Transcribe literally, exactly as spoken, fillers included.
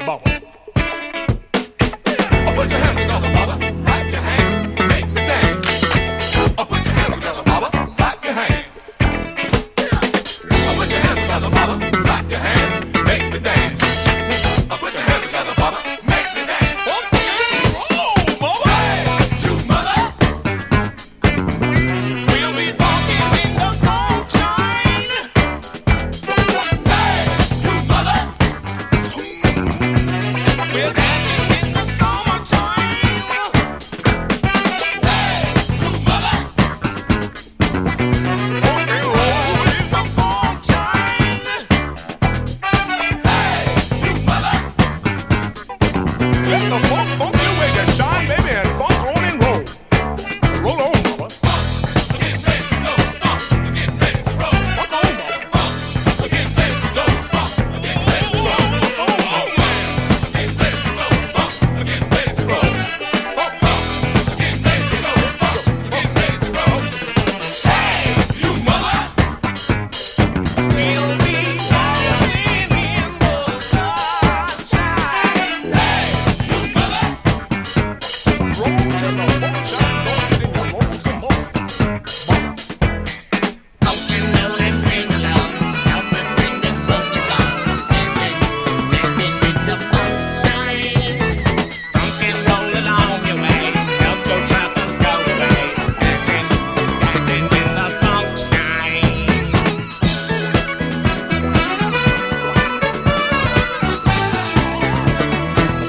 bubble. Oh, put your hands together, Baba. Clap your hands, make me dance. Oh, put your hands together, Baba. Clap your hands. Oh, put your hands together, Baba. Clap your hands, make me dance. Oh, put your hands together, Baba. Make me dance. Oh, Baba. Hey, you mother. We'll be walking in the sunshine. Hey, you mother. We're dancing in the summertime. Hey, you mother. Rock and roll in the sunshine. Hey, you mother. Let the funk